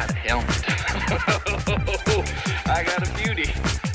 helmet. I got a beauty.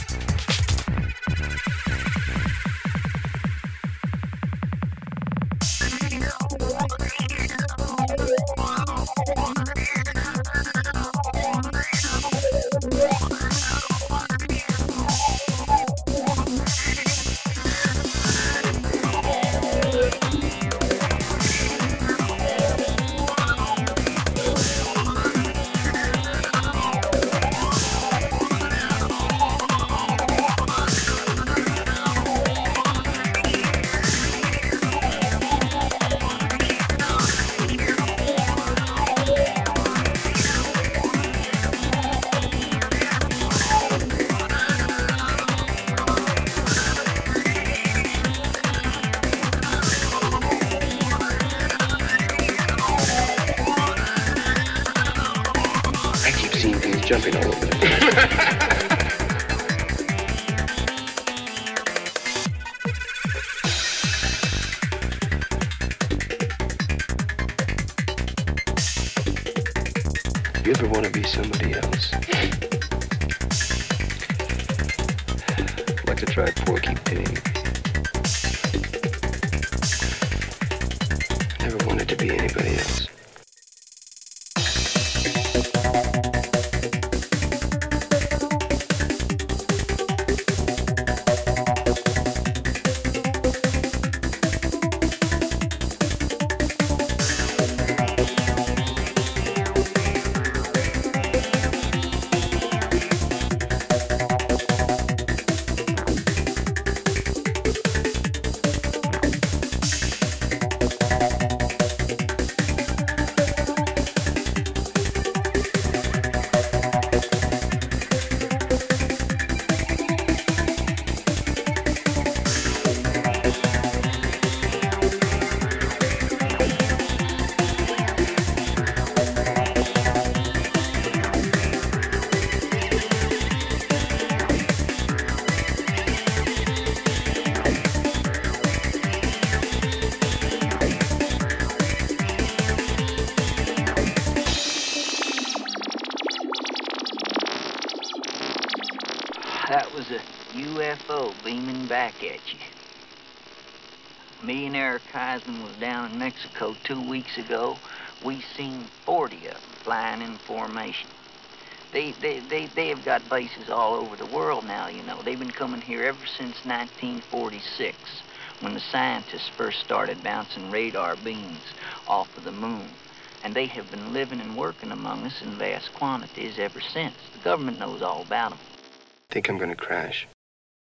Jumping all over the place. You ever want to be somebody else? I'd like to try Porky Pig. Never wanted to be anybody else. That was a UFO beaming back at you. Me and Eric Heisman was down in Mexico 2 weeks ago. We seen 40 of them flying in formation. They have got bases all over the world now, you know. They've been coming here ever since 1946, when the scientists first started bouncing radar beams off of the moon. And they have been living and working among us in vast quantities ever since. The government knows all about them. Think I'm gonna crash.